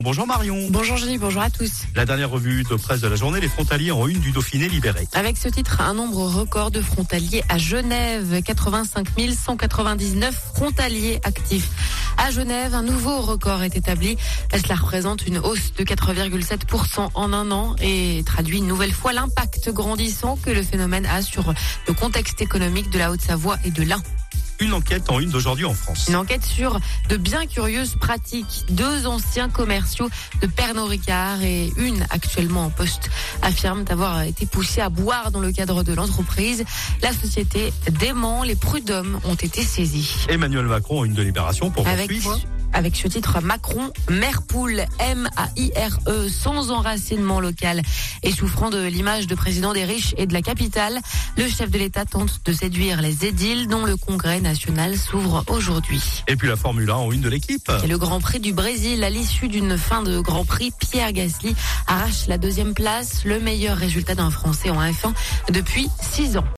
Bonjour Marion. Bonjour Julie, bonjour à tous. La dernière revue de presse de la journée, les frontaliers en une du Dauphiné libéré. Avec ce titre, un nombre record de frontaliers à Genève. 85 199 frontaliers actifs. À Genève, un nouveau record est établi. Cela représente une hausse de 4,7% en un an et traduit une nouvelle fois l'impact grandissant que le phénomène a sur le contexte économique de la Haute-Savoie et de l'Ain. Une enquête en une d'aujourd'hui en France. Une enquête sur de bien curieuses pratiques. 2 anciens commerciaux de Pernod Ricard et une actuellement en poste affirment avoir été poussés à boire dans le cadre de l'entreprise. La société dément, les prud'hommes ont été saisis. Emmanuel Macron en une de Libération pour poursuivre. Avec ce titre, Macron, mère poule, M-A-I-R-E, sans enracinement local et souffrant de l'image de président des riches et de la capitale, le chef de l'État tente de séduire les édiles dont le congrès national s'ouvre aujourd'hui. Et puis la Formule 1 en une de l'équipe. Et le Grand Prix du Brésil, à l'issue d'une fin de Grand Prix, Pierre Gasly arrache la 2e place, le meilleur résultat d'un Français en F1 depuis 6 ans.